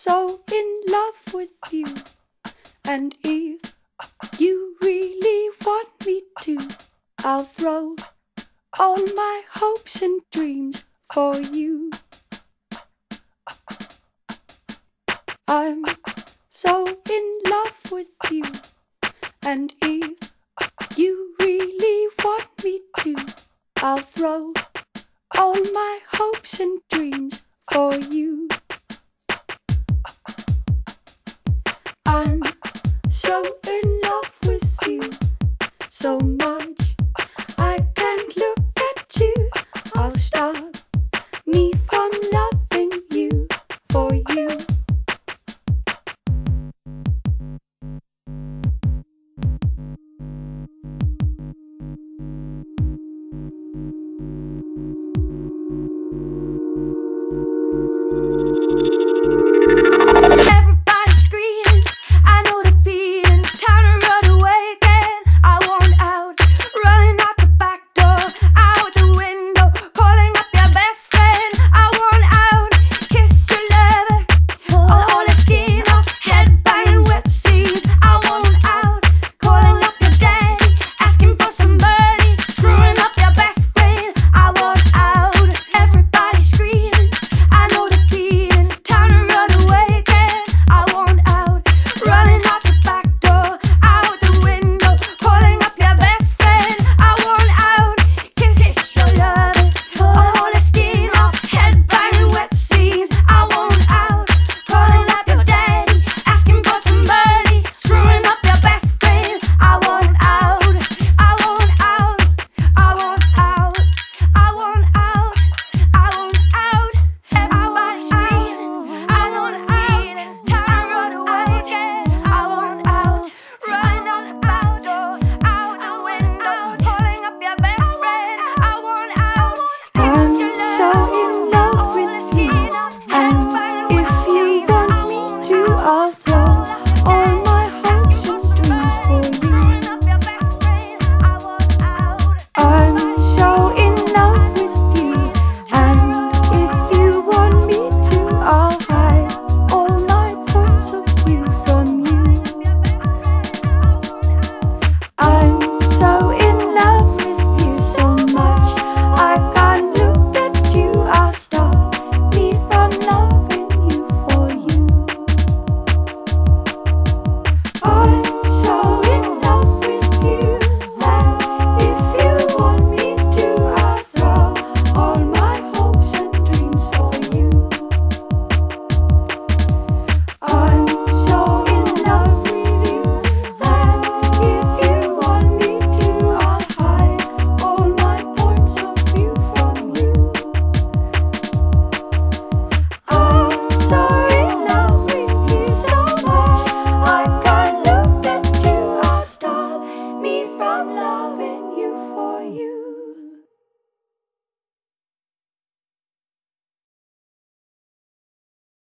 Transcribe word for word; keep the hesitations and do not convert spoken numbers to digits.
so in love with you, and if you really want me to, I'll throw all my hopes and dreams for you. I'm so in love with you, and if you really want me to, I'll throw all my hopes and dreams for you. I'm so